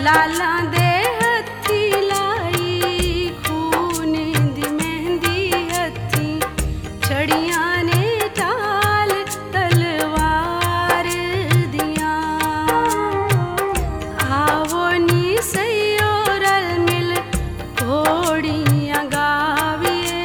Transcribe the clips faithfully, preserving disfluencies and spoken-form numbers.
लाला दे हथी लाई खून दी मेहंदी हथी छड़ियां ने चाल तलवार दियां आवो नी सयो रल मिल घोड़ियां गाविए।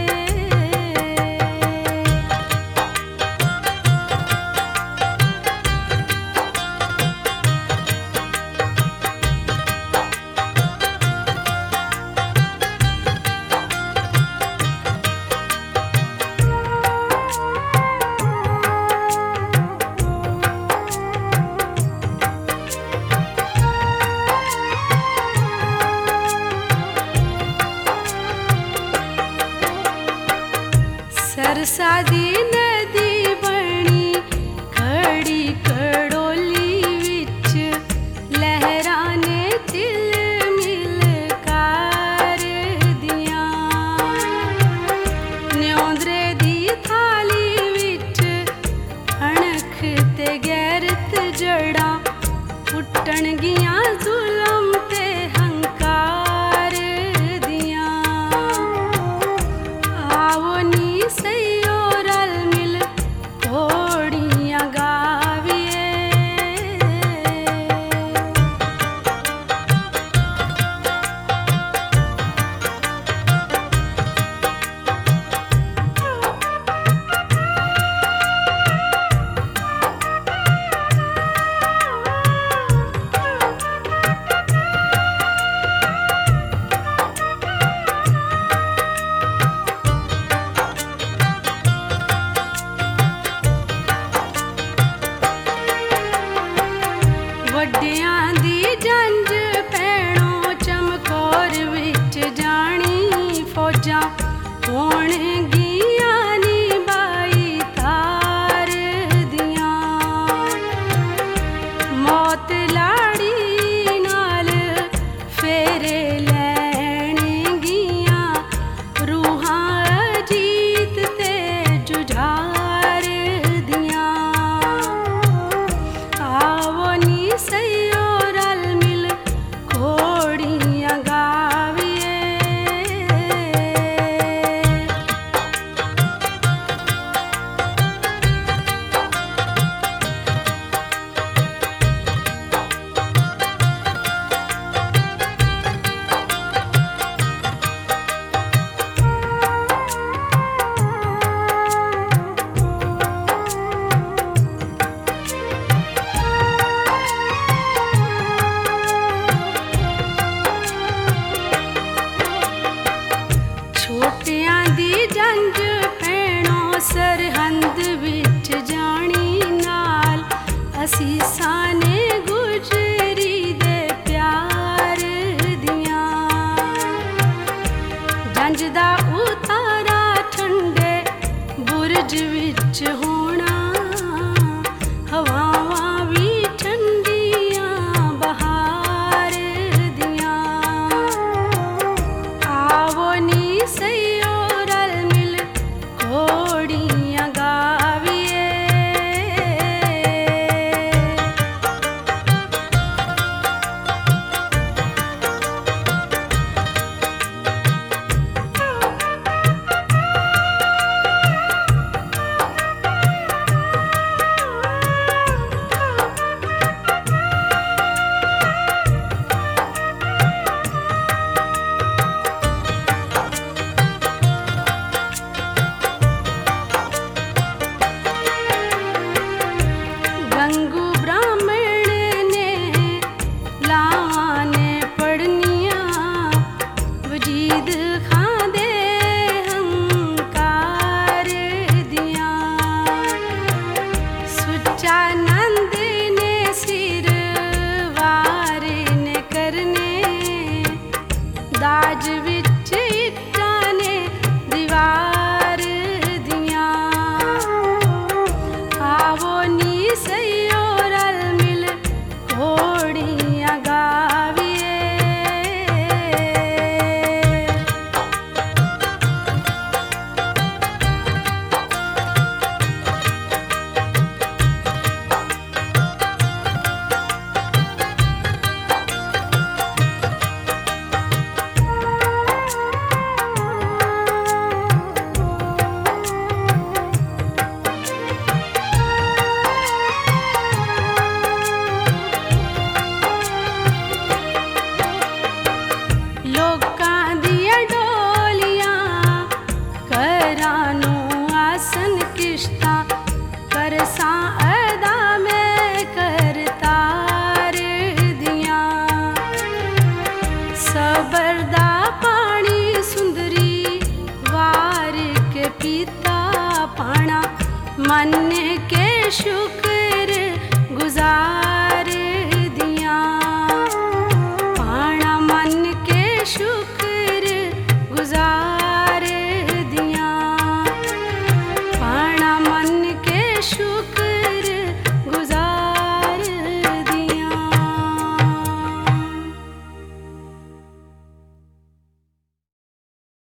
सरसा दी नदी बनी खड़ी खड़ोली विच लहरां ने तिल मिल कर दियां न्योंदरे दी थाली विच अणख ते गैरत जड़ा पुट्टण गियां जुलम ते हंकार दियां आवो नी सयो रल मिल घोड़ियां गाविए। वड्डियां दी जंज पैणों चमकौर विच जानी फौजां होण गियां नी बाई तार दियां मौत लाड़ी नाल फेरे लैण गियां रूहां अजीत ते जुझार दियां आवो नी सयो रल मिल घोड़ियां गाविए। शुक्र